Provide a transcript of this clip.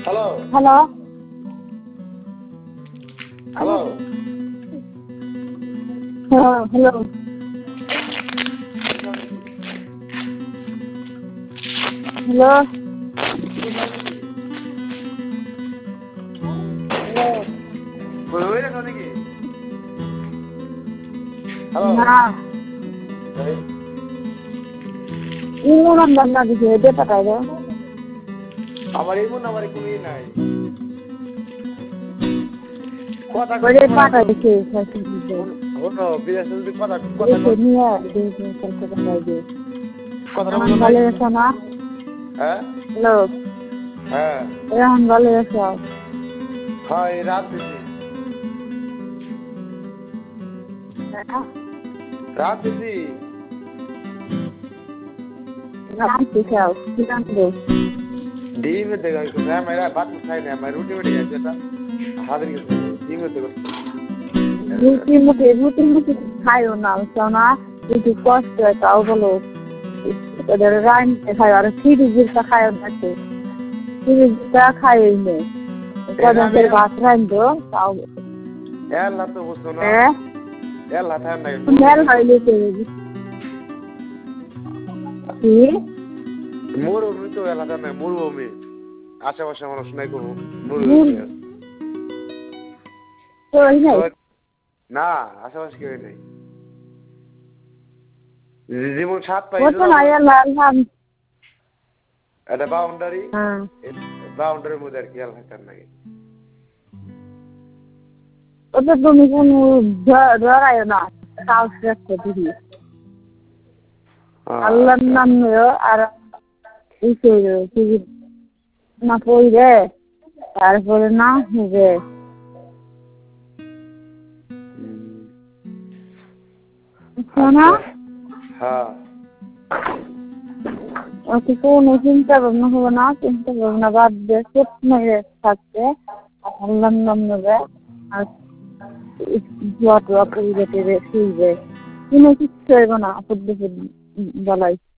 Hello hello hello hello hello হয়ে গেছে নাকি? হ্যালো না ইমন নাম্বার না দিছে এটা পাঠাই দাও আমার এমন আমার কোনো ই নাই কথা ওরে পাঠাই দিছে হলো বিদেশে যদি কথা কথা নিয়ে দেখে কথা পাঠাই দে কথাটা এখন বলো ভালো আছো না হ্যাঁ হ্যালো হ্যাঁ এখন ভালো আছো হয় রাত দিছি রাত দিছি রাখতে চাও কি জানবো ডিম দেখো না মেরা বাত খাই না मैं रोटी बेटी है बेटा हाजिर के डिम देखो রুটি খাইও না বুঝছো না একটু কষ্ট হয় তাও বলো ওদের রাইনতে খাই আর ফ্রিজটা খাইও না তো ফ্রিজটা খাইই নে কদিন ভাত রাইনতো তাও এলা তো বুঝছো না এলা থাম নাই মেল হইলে কি মরুভূমি তো এলাকা নাই মরুভূমি আশেপাশে মানুষ নাই কোনো মরুভূমি না আশেপাশে কেউ নেই যেমন সাত পাই এটা বাউন্ডারির মধ্যে আর কি এলাকার নাকি ওটা তুমি কোনো ধরায় না কাজ রাখতে দিবি আল্লাহর নাম নিও আর না পড়বে তারপরে না হবে শোনা হ্যাঁ ওকে কোনো চিন্তা ভাবনা হবে না চিন্তা ভাবনা বাদ দিয়ে স্বপ্নে থাকছে আল্লাহর নাম নেবে আর দোয়া টোয়া পরিবেটে শুইবে কোনো কিচ্ছু হইব না আপদ বিপদ বলাই